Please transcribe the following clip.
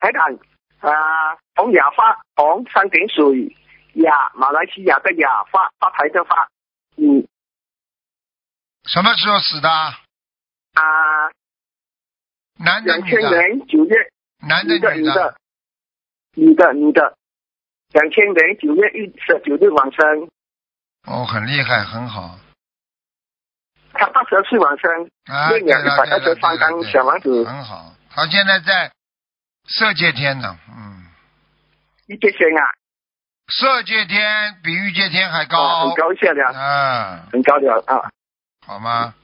台长洪雅发，洪三点水，雅马来西亚的雅，发财的发， 什么时候死的？男的女 2000 的？ 年9月， 男的女的？ 女的，2000年9月19日往生。 哦，很厉害，很好。 他80岁往生，念了123张小王子， 很好。他现在在色界天呢， 御界天啊， 色界天比御界天还高， 很高下了， 啊， 很高了啊， 好吗？